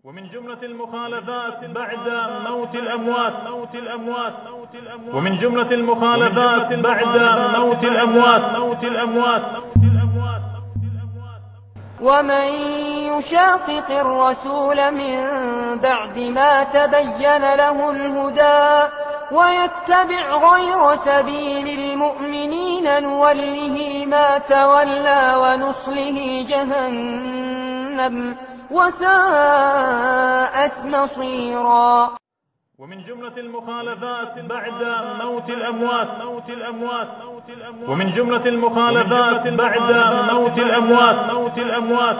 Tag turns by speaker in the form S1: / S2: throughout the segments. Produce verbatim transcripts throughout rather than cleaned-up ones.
S1: ومن جملة المخالفات بعد موت الأموات موت الأموات ومن جملة المخالفات بعد موت الأموات موت الأموات
S2: ومن يشاقق الرسول من بعد ما تبين له الهدى ويتبع غير سبيل المؤمنين نوله ما تولى ونصله جهنم وساءت مصيرا.
S1: ومن جملة المخالفات بعد موت الأموات موت الأموات ومن جملة المخالفات بعد موت الأموات موت الأموات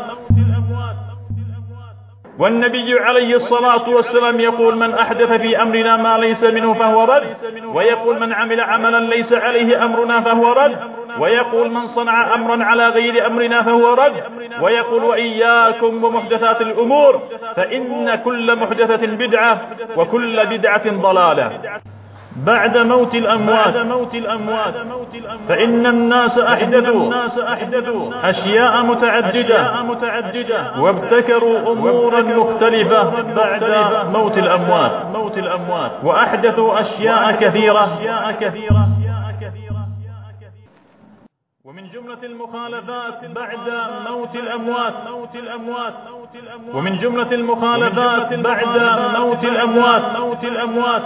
S1: والنبي عليه الصلاة والسلام يقول: من أحدث في أمرنا ما ليس منه فهو رد، ويقول: من عمل عملا ليس عليه أمرنا فهو رد، ويقول: من صنع أمرا على غير أمرنا فهو رد، ويقول: وإياكم ومحدثات الأمور فإن كل محدثة بدعة وكل بدعة ضلالة. بعد موت الأموات فإن الناس أحدثوا أشياء متعددة وابتكروا أمورا مختلفة بعد موت الأموات وأحدثوا أشياء كثيرة. ومن جملة المخالفات بعد موت الأموات ومن جملة المخالفات بعد موت الأموات موت الأموات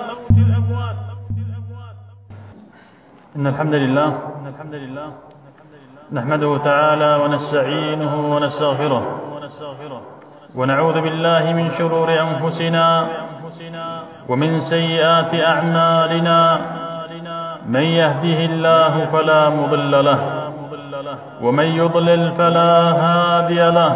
S1: إن الحمد لله نحمده تعالى ونستعينه ونستغفره ونعوذ بالله من شرور أنفسنا ومن سيئات أعمالنا. من يهده الله فلا مضل له ومن يضلل فلا هادي له،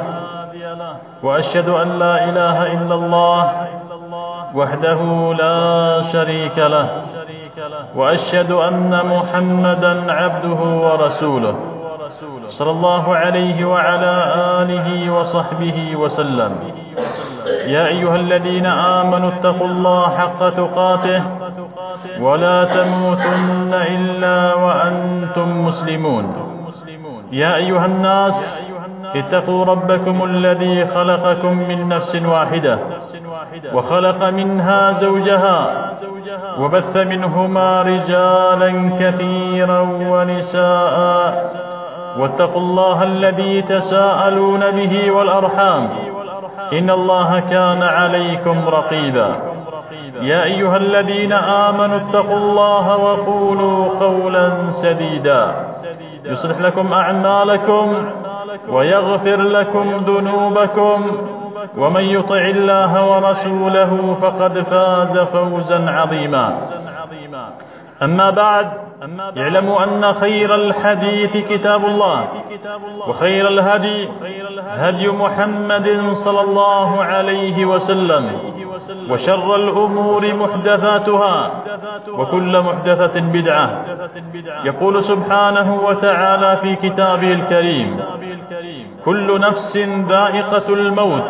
S1: وأشهد أن لا إله إلا الله وحده لا شريك له، وأشهد أن محمدا عبده ورسوله صلى الله عليه وعلى آله وصحبه وسلم. يا أيها الذين آمنوا اتقوا الله حق تقاته ولا تموتن إلا وأنتم مسلمون. يا أيها الناس اتقوا ربكم الذي خلقكم من نفس واحدة وخلق منها زوجها وبث منهما رجالا كثيرا ونساء، واتقوا الله الذي تساءلون به والأرحام إن الله كان عليكم رقيبا. يا أيها الذين آمنوا اتقوا الله وقولوا قولا سديدا يصلح لكم أعمالكم ويغفر لكم ذنوبكم، ومن يطع الله ورسوله فقد فاز فوزا عظيما. أما بعد، اعلموا أن خير الحديث كتاب الله، وخير الهدي هدي محمد صلى الله عليه وسلم، وشر الأمور محدثاتها وكل محدثة بدعة. يقول سبحانه وتعالى في كتابه الكريم: كل نفس ذائقة الموت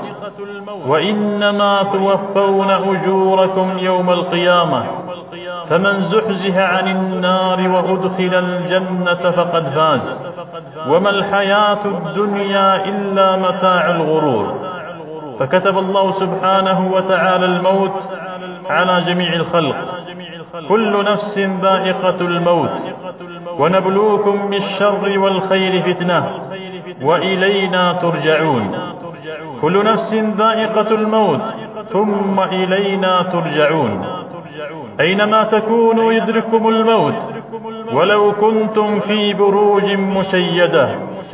S1: وإنما توفون أجوركم يوم القيامة، فمن زحزح عن النار وأدخل الجنة فقد فاز، وما الحياة الدنيا إلا متاع الغرور. فكتب الله سبحانه وتعالى الموت على جميع الخلق. كل نفس ذائقة الموت ونبلوكم بالشر والخير فتنة وإلينا ترجعون. كل نفس ذائقة الموت ثم إلينا ترجعون. أينما تكونوا يدرككم الموت ولو كنتم في بروج مشيدة.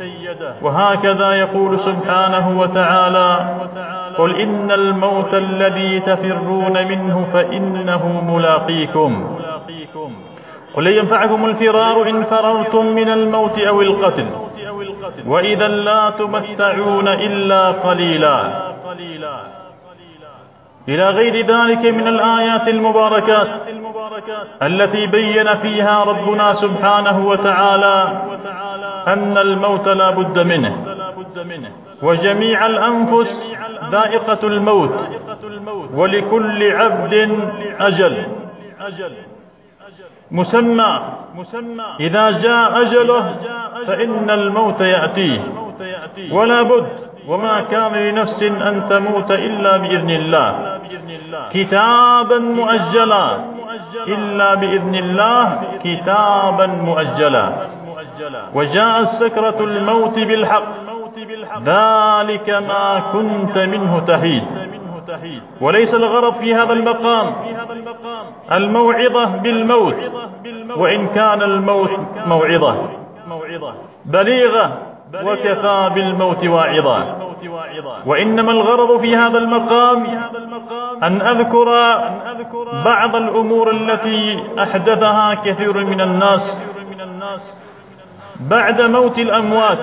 S1: وهكذا يقول سبحانه وتعالى: قل إن الموت الذي تفرون منه فإنه ملاقيكم. قل لن ينفعكم الفرار إن فررتم من الموت أو القتل، وإذا لا تمتعون إلا قليلا. إلى غير ذلك من الآيات المباركات التي بين فيها ربنا سبحانه وتعالى أن الموت لا بد منه، وجميع الأنفس ذائقة الموت، ولكل عبد أجل مسمى. إذا جاء أجله فإن الموت يأتيه، ولا بد وما كان لنفس أن تموت إلا بإذن الله، كتابا مؤجلا، إلا بإذن الله كتابا مؤجلا. وجاء سكرة الموت بالحق، ذلك ما كنت منه تحيد. وليس الغرض في هذا المقام الموعظة بالموت، وإن كان الموت موعظة بليغة وكفى بالموت واعظا، وإنما الغرض في هذا المقام أن أذكر بعض الأمور التي أحدثها كثير من الناس بعد موت الأموات.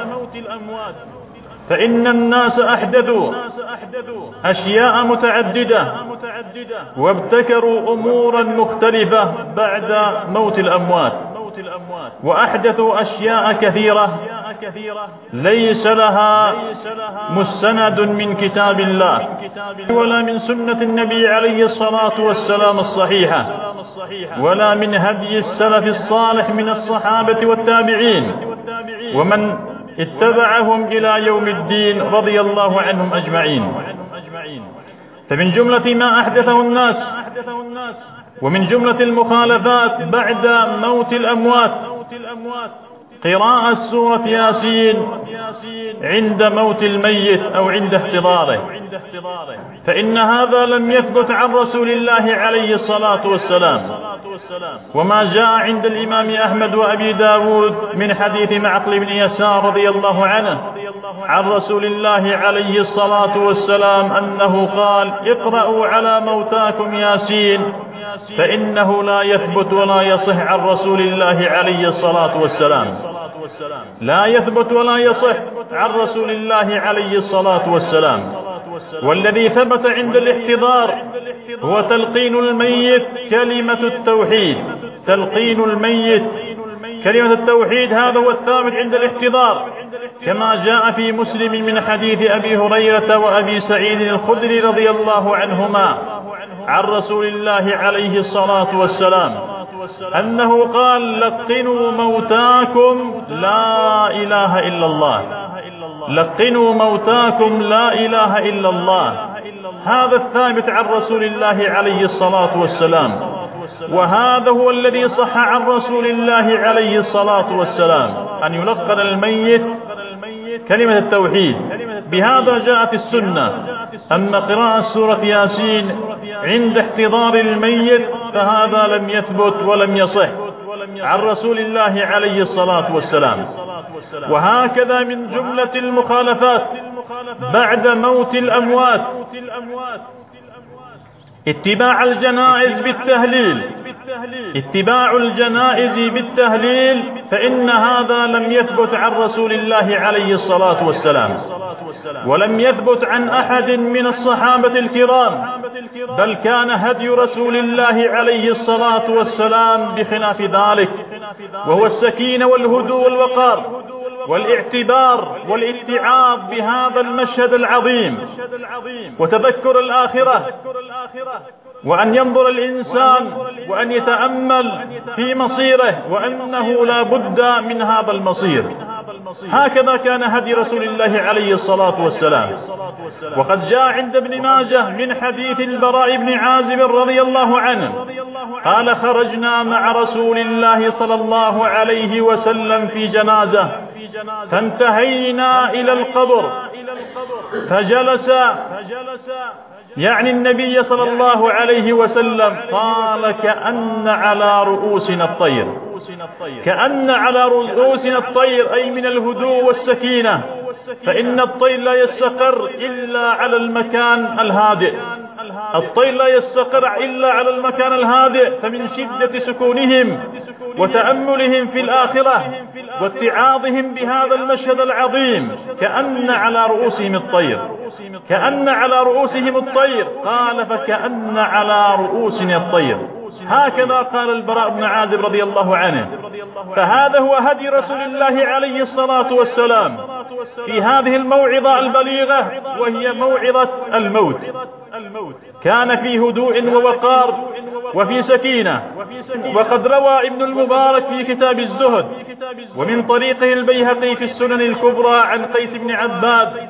S1: فإن الناس أحدثوا أشياء متعددة وابتكروا أمورا مختلفة بعد موت الأموات، وأحدثوا أشياء كثيرة ليس لها مستند من كتاب الله ولا من سنة النبي عليه الصلاة والسلام الصحيحة، ولا من هدي السلف الصالح من الصحابة والتابعين ومن اتبعهم إلى يوم الدين رضي الله عنهم أجمعين. فمن جملة ما أحدثه الناس ومن جملة المخالفات بعد موت الأموات قراءة سورة ياسين عند موت الميت أو عند احتضاره، فإن هذا لم يثبت عن رسول الله عليه الصلاة والسلام. وما جاء عند الإمام أحمد وأبي داود من حديث معقل بن يسار رضي الله عنه عن رسول الله عليه الصلاة والسلام أنه قال: اقرأوا على موتاكم ياسين، فإنه لا يثبت ولا يصح عن رسول الله عليه الصلاة والسلام، لا يثبت ولا يصح عن رسول الله عليه الصلاة والسلام. والذي ثبت عند الاحتضار هو تلقين الميت كلمة التوحيد، تلقين الميت كلمة التوحيد، هذا هو الثابت عند الاحتضار، كما جاء في مسلم من حديث أبي هريرة وأبي سعيد الخدري رضي الله عنهما عن رسول الله عليه الصلاة والسلام أنه قال: لقنوا موتاكم لا إله إلا الله، لقنوا موتاكم لا إله إلا الله. هذا الثابت عن رسول الله عليه الصلاة والسلام، وهذا هو الذي صح عن رسول الله عليه الصلاة والسلام أن يلقن الميت كلمة التوحيد. بهذا جاءت السنة. أما قراءة سورة ياسين عند احتضار الميت فهذا لم يثبت ولم يصح عن رسول الله عليه الصلاة والسلام. وهكذا من جملة المخالفات بعد موت الأموات اتباع الجنائز بالتهليل، اتباع الجنائز بالتهليل، فإن هذا لم يثبت عن رسول الله عليه الصلاة والسلام، ولم يثبت عن أحد من الصحابة الكرام، بل كان هدي رسول الله عليه الصلاة والسلام بخلاف ذلك، وهو السكينة والهدوء والوقار والاعتبار والاتعاظ بهذا المشهد العظيم وتذكر الآخرة، وأن ينظر الإنسان وأن يتأمل في مصيره وأنه لا بد من هذا المصير. هكذا كان هدي رسول الله عليه الصلاة والسلام. وقد جاء عند ابن ماجه من حديث البراء بن عازب رضي الله عنه قال: خرجنا مع رسول الله صلى الله عليه وسلم في جنازة، فانتهينا إلى القبر فجلس يعني النبي صلى الله عليه وسلم، قال: كأن على رؤوسنا الطير، كأن على رؤوسنا الطير، أي من الهدوء والسكينة، فإن الطير لا يستقر إلا على المكان الهادئ، الطير لا يستقر إلا على المكان الهادئ. فمن شدة سكونهم وتأملهم في الآخرة واتعاظهم بهذا المشهد العظيم كأن على رؤوسهم الطير، كأن على رؤوسهم الطير، قال: فكأن على رؤوسنا الطير. هكذا قال البراء بن عازب رضي الله عنه. فهذا هو هدي رسول الله عليه الصلاة والسلام في هذه الموعظة البليغة، وهي موعظة الموت. كان في هدوء ووقار وفي سكينة. وقد روى ابن المبارك في كتاب الزهد ومن طريقه البيهقي في السنن الكبرى عن قيس بن عباد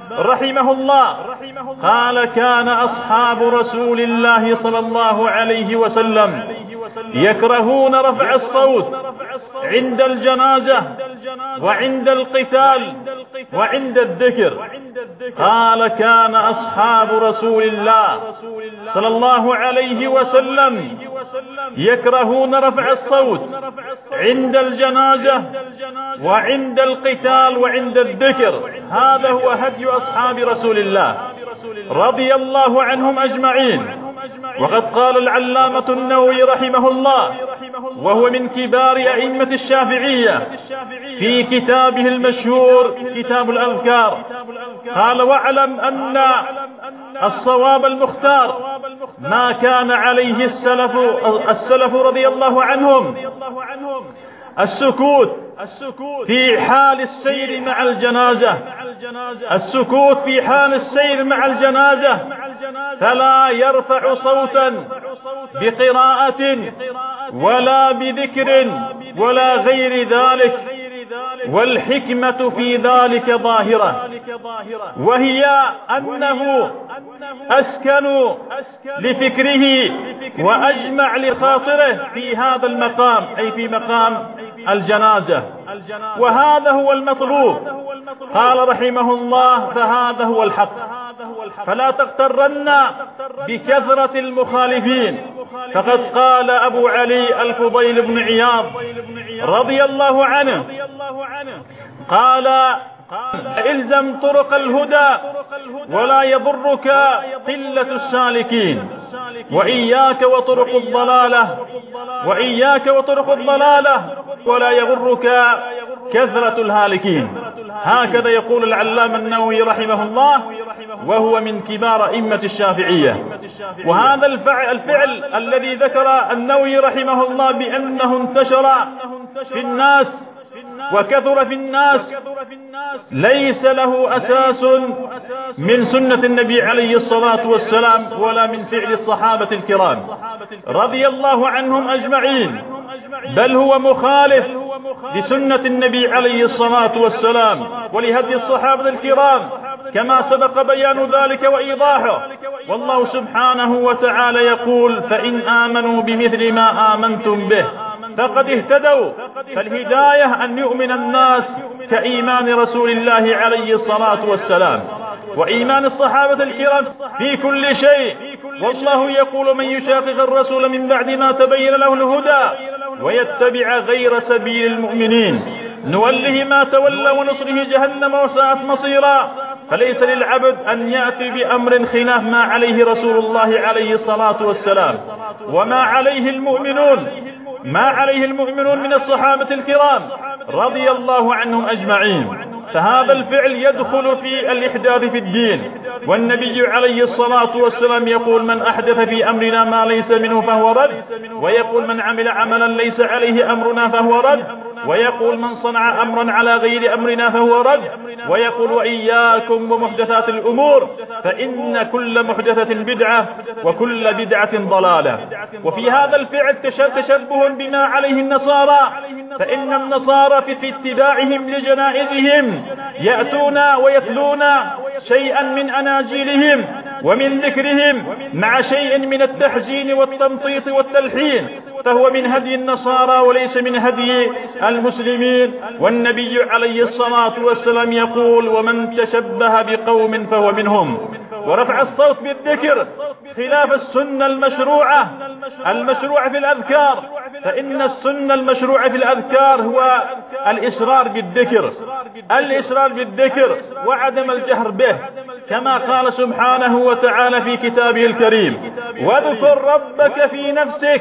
S1: رحمه الله قال كان أصحاب رسول الله صلى الله عليه وسلم يكرهون رفع الصوت عند الجنازة وعند القتال وعند الذكر. قال كان أصحاب رسول الله صلى الله عليه وسلم يكرهون رفع الصوت عند الجنازة وعند القتال وعند الذكر. هذا هو هدي أصحاب رسول الله رضي الله عنهم أجمعين. وقد قال العلامة النووي رحمه الله وهو من كبار أئمة الشافعية في كتابه المشهور كتاب الأذكار، قال واعلم أن الصواب المختار ما كان عليه السلف السلف رضي الله عنهم السكوت في حال السير مع الجنازة، السكوت في حال السير مع الجنازة، فلا يرفع صوتا بقراءة ولا بذكر ولا غير ذلك. والحكمة في ذلك ظاهرة، وهي أنه أسكن لفكره وأجمع لخاطره في هذا المقام، أي في مقام الجنازة، وهذا هو المطلوب. قال رحمه الله فهذا هو الحق، فلا تغترن بكثرة المخالفين. فقد قال أبو علي الفضيل بن عياض رضي الله عنه قال الزم طرق الهدى ولا يضرك قلة السالكين، وإياك وطرق الضلالة وإياك وطرق الضلالة ولا يغرك كثرة الهالكين. هكذا يقول العلامة النووي رحمه الله وهو من كبار أئمة الشافعية. وهذا الفعل, الفعل الذي ذكر النووي رحمه الله بأنه انتشر في الناس وكثر في الناس ليس له أساس من سنة النبي عليه الصلاة والسلام ولا من فعل الصحابة الكرام رضي الله عنهم أجمعين، بل هو مخالف لسنة النبي عليه الصلاة والسلام ولهدي الصحابة الكرام كما سبق بيان ذلك وإيضاحه. والله سبحانه وتعالى يقول فإن آمنوا بمثل ما آمنتم به فقد اهتدوا. فالهداية أن يؤمن الناس كإيمان رسول الله عليه الصلاة والسلام وإيمان الصحابة الكرام في كل شيء. والله يقول من يشاقق الرسول من بعد ما تبين له الهدى ويتبع غير سبيل المؤمنين نوله ما تولى ونصره جهنم وساءت مصيرا. فليس للعبد أن يأتي بأمر خلاف ما عليه رسول الله عليه الصلاة والسلام وما عليه المؤمنون ما عليه المؤمنون من الصحابة الكرام رضي الله عنهم أجمعين. فهذا الفعل يدخل في الإحداث في الدين، والنبي عليه الصلاة والسلام يقول من أحدث في أمرنا ما ليس منه فهو رد، ويقول من عمل عملا ليس عليه أمرنا فهو رد، ويقول من صنع أمرا على غير أمرنا فهو رد، ويقول وإياكم ومحدثات الأمور فإن كل محدثة بدعة وكل بدعة ضلالة. وفي هذا الفعل تشبه بما عليه النصارى، فإن النصارى في اتباعهم لجنائزهم يأتون ويتلون شيئا من أناجيلهم ومن ذكرهم مع شيء من التحزين والتمطيط والتلحين، فهو من هدي النصارى وليس من هدي المسلمين. والنبي عليه الصلاة والسلام يقول ومن تشبه بقوم فهو منهم. ورفع الصوت بالذكر خلاف السنة المشروعة المشروعة في الأذكار، فإن السنة المشروعة في الأذكار هو الإسرار بالذكر الإسرار بالذكر وعدم الجهر به، كما قال سبحانه وتعالى في كتابه الكريم واذكر ربك في نفسك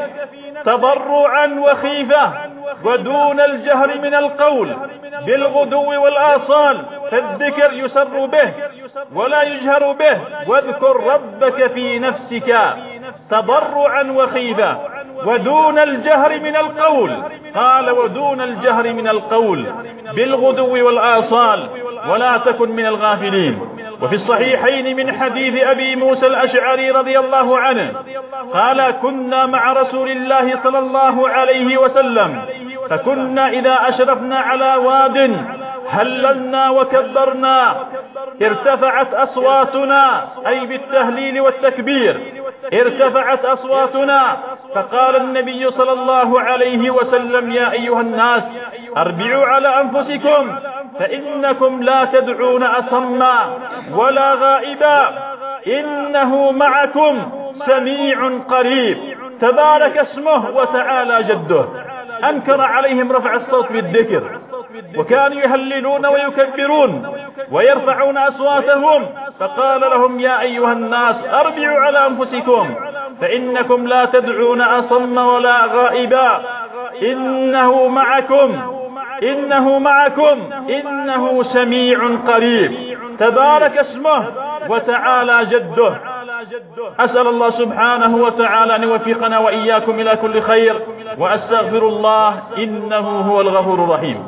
S1: تضرعا وخيفة ودون الجهر من القول بالغدو والآصال. فالذكر يسر به ولا يجهر به. واذكر ربك في نفسك تضرعا وخيفة ودون الجهر من القول، قال ودون الجهر من القول بالغدو والآصال ولا تكن من الغافلين. وفي الصحيحين من حديث أبي موسى الأشعري رضي الله عنه قال كنا مع رسول الله صلى الله عليه وسلم فكنا إذا أشرفنا على واد هللنا وكبرنا ارتفعت أصواتنا، أي بالتهليل والتكبير ارتفعت أصواتنا، فقال النبي صلى الله عليه وسلم: يا أيها الناس أربعوا على أنفسكم فإنكم لا تدعون أصما ولا غائبا، إنه معكم سميع قريب، تبارك اسمه وتعالى جده. أنكر عليهم رفع الصوت بالذكر، وكانوا يهللون ويكبرون ويرفعون أصواتهم، فقال لهم: يا أيها الناس أربعوا على أنفسكم فإنكم لا تدعون أصم ولا غائبا، إنه معكم إنه معكم إنه سميع قريب، تبارك اسمه وتعالى جده. أسأل الله سبحانه وتعالى أن يوفقنا وإياكم إلى كل خير، وأستغفر الله إنه هو الغفور الرحيم.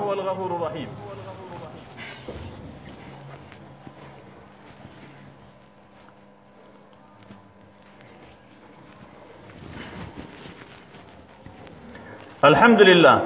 S1: الحمد لله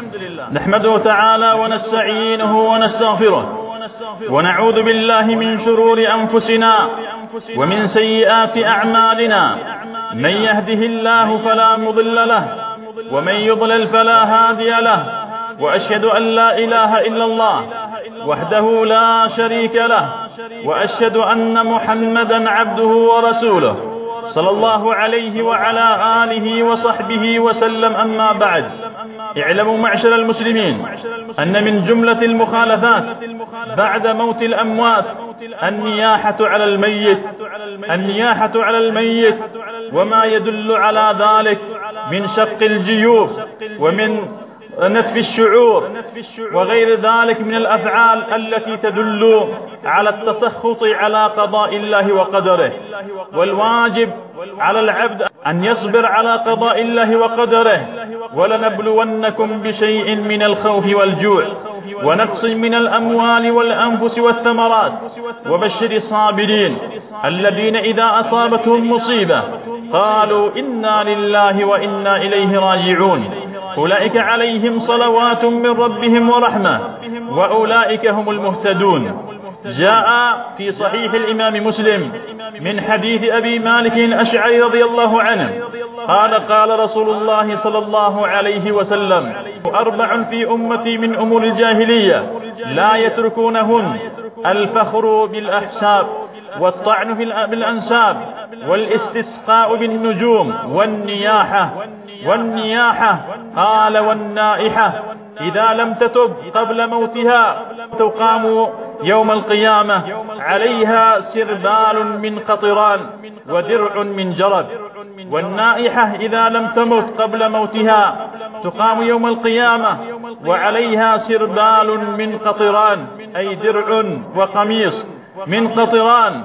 S1: نحمده تعالى ونستعينه ونستغفره، ونعوذ بالله من شرور أنفسنا ومن سيئات أعمالنا، من يهده الله فلا مضل له ومن يضلل فلا هادي له، وأشهد أن لا إله إلا الله وحده لا شريك له، وأشهد أن محمدا عبده ورسوله صلى الله عليه وعلى آله وصحبه وسلم. أما بعد، اعلموا معشر المسلمين أن من جملة المخالفات بعد موت الأموات النياحة على الميت النياحة على الميت وما يدل على ذلك من شق الجيوب ومن نتف الشعور وغير ذلك من الأفعال التي تدل على التسخط على قضاء الله وقدره. والواجب على العبد أن يصبر على قضاء الله وقدره. ولنبلونكم بشيء من الخوف والجوع ونقص من الأموال والأنفس والثمرات، وبشر الصابرين الذين إذا أصابتهم مصيبة قالوا إنا لله وإنا إليه راجعون، أولئك عليهم صلوات من ربهم ورحمة وأولئك هم المهتدون. جاء في صحيح الإمام مسلم من حديث أبي مالك الأشعري رضي الله عنه قال: قال رسول الله صلى الله عليه وسلم: أربع في أمتي من أمور الجاهلية لا يتركونهن: الفخر بالأحساب، والطعن بالأنساب، والاستسقاء بالنجوم، والنياحة والنياحة قال: والنائحة إذا لم تتب قبل موتها تقام يوم القيامة عليها سربال من قطران ودرع من جرد. والنائحة إذا لم تمت قبل موتها تقام يوم القيامة وعليها سربال من قطران، أي درع وقميص من قطران،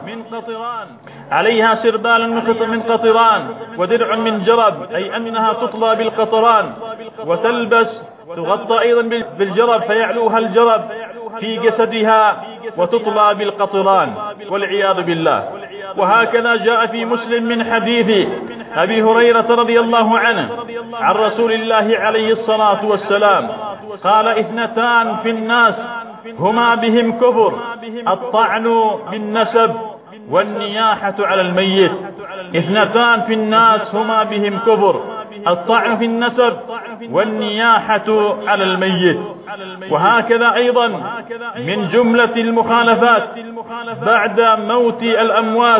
S1: عليها سربال من قطران ودرع من جرب، أي أنها تطلى بالقطران وتلبس تغطى أيضا بالجرب فيعلوها الجرب في جسدها وتطلى بالقطران والعياذ بالله. وهكذا جاء في مسلم من حديث أبي هريرة رضي الله عنه عن رسول الله عليه الصلاة والسلام قال: اثنتان في الناس هما بهم كفر: الطعن بالنسب والنياحة على الميت. اثنتان في الناس هما بهم كفر: الطعن في النسب والنياحة على الميت. وهكذا أيضا من جملة المخالفات بعد موت الأموات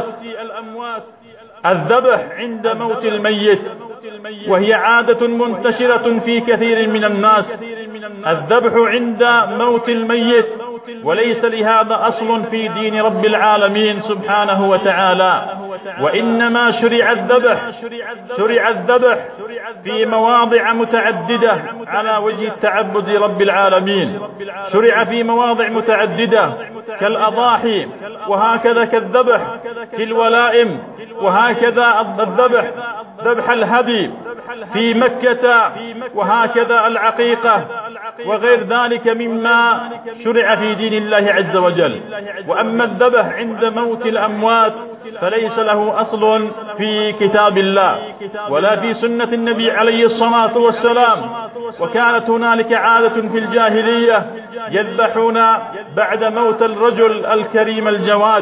S1: الذبح عند موت الميت، وهي عادة منتشرة في كثير من الناس، الذبح عند موت الميت، وليس لهذا أصل في دين رب العالمين سبحانه وتعالى، وإنما شرع الذبح شرع الذبح في مواضع متعددة على وجه التعبد رب العالمين. شرع في مواضع متعددة كالأضاحي، وهكذا كالذبح في الولائم، وهكذا الذبح ذبح الهدي في مكة، وهكذا العقيقة وغير ذلك مما شرع في دين الله عز وجل. وأما الذبح عند موت الأموات فليس له أصل في كتاب الله ولا في سنة النبي عليه الصلاة والسلام. وكانت هنالك عادة في الجاهلية يذبحون بعد موت الرجل الكريم الجواد.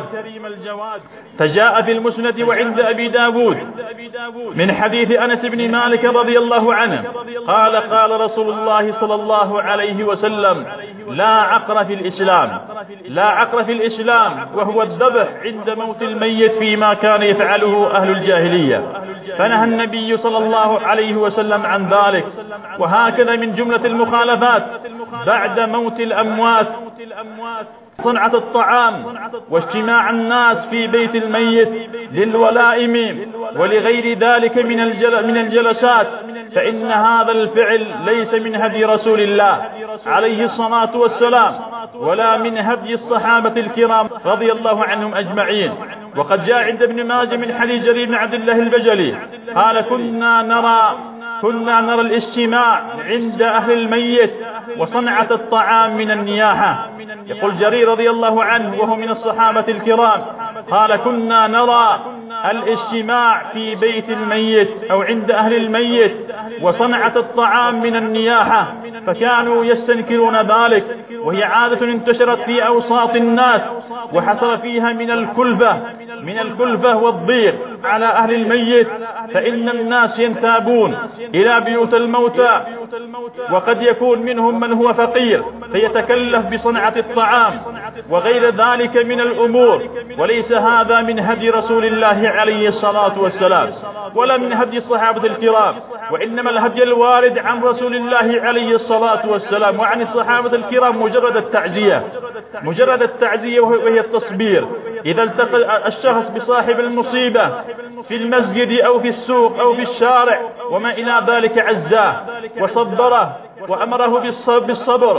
S1: فجاء في المسند وعند أبي داود من حديث أنس بن مالك رضي الله عنه قال قال رسول الله صلى الله عليه وسلم: لا عقر في الإسلام، لا عقر في الإسلام، وهو الذبح عند موت الميت فيما كان يفعله أهل الجاهلية. فنهى النبي صلى الله عليه وسلم عن ذلك. وهكذا من جملة المخالفات بعد موت الأموات صنعة الطعام واجتماع الناس في بيت الميت للولائم ولغير ذلك من من الجلسات، فإن هذا الفعل ليس من هدي رسول الله عليه الصلاة والسلام ولا من هدي الصحابة الكرام رضي الله عنهم أجمعين. وقد جاء عند ابن ماجه من حديث جرير بن عبد الله البجلي قال: كنا نرى كنا نرى الاجتماع عند أهل الميت وصنعة الطعام من النياحة. يقول جرير رضي الله عنه وهو من الصحابة الكرام قال: كنا نرى الاجتماع في بيت الميت أو عند أهل الميت وصنعة الطعام من النياحة، فكانوا يستنكرون ذلك، وهي عادة انتشرت في أوساط الناس وحصل فيها من الكلفة من الكلفة والضيق على أهل الميت، فإن الناس ينتابون إلى بيوت الموتى، وقد يكون منهم من هو فقير فيتكلف بصنعة الطعام وغير ذلك من الأمور. وليس هذا من هدي رسول الله عليه الصلاة والسلام ولا من هدي الصحابة الكرام، وإنما الهدي الوارد عن رسول الله عليه الصلاة والسلام وعن الصحابة الكرام مجرد التعزية مجرد التعزية وهي التصبير. إذا التقى الشخص بصاحب المصيبة في المسجد أو في السوق أو في الشارع وما إلى ذلك عزاه وصبره وأمره بالصبر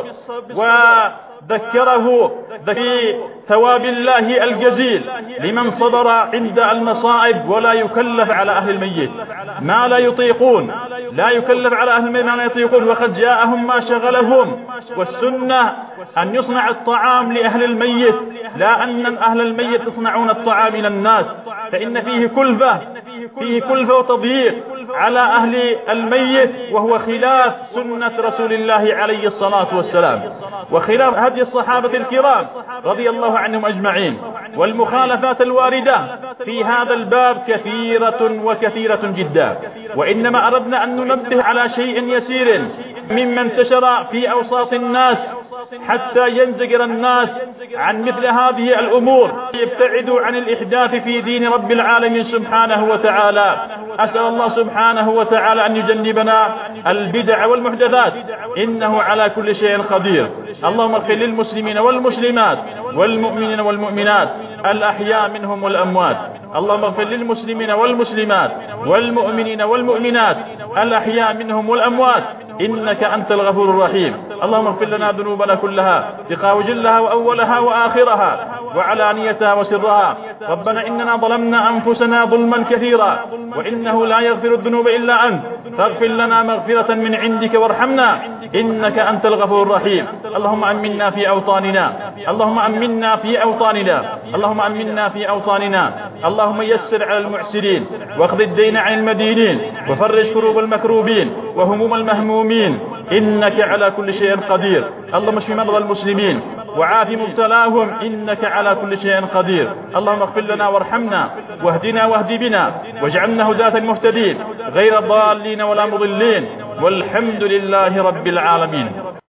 S1: وذكره بثواب الله الجزيل لمن صبر عند المصائب، ولا يكلف على أهل الميت ما لا يطيقون لا يكلف على أهل الميت ما لا يطيقون وقد جاءهم ما شغلهم. والسنة أن يصنع الطعام لأهل الميت، لا أن أهل الميت يصنعون الطعام للناس، فإن فيه كلفة فيه كلفة وتضييق على أهل الميت، وهو خلاف سنة رسول الله عليه الصلاة والسلام وخلاف هدي الصحابة الكرام رضي الله عنهم أجمعين. والمخالفات الواردة في هذا الباب كثيرة وكثيرة جدا، وإنما أردنا أن ننبه على شيء يسير مما انتشر في أوساط الناس حتى ينزجر الناس عن مثل هذه الأمور، يبتعدوا عن الإحداث في دين رب العالمين سبحانه وتعالى. أسأل الله سبحانه وتعالى أن يجنبنا البدع والمحدثات، إنه على كل شيء قدير. اللهم اغفر للمسلمين والمسلمات والمؤمنين والمؤمنات الأحياء منهم والأموات. اللهم اغفر للمسلمين والمسلمات والمؤمنين والمؤمنات الأحياء منهم والأموات، إنك أنت الغفور الرحيم. اللهم اغفر لنا ذنوبنا كلها دقها وجلها وأولها وآخرها وعلانيتها وسرها. ربنا إننا ظلمنا أنفسنا ظلما كثيرا وإنه لا يغفر الذنوب إلا أنت، فاغفر لنا مغفرة من عندك وارحمنا إنك أنت الغفور الرحيم. اللهم أمنا في أوطاننا اللهم أمنا في أوطاننا اللهم أمنا في أوطاننا اللهم يسر على المعسرين واخذ الدين عن المدينين وفرج كروب المكروبين وهموم المهمومين، إنك على كل شيء قدير. اللهم اشف مرضى المسلمين وعاف مبتلاهم، إنك على كل شيء قدير. اللهم اغفر لنا وارحمنا واهدنا واهد بنا واجعلنا هداة مهتدين غير ضالين ولا مضلين، والحمد لله رب العالمين.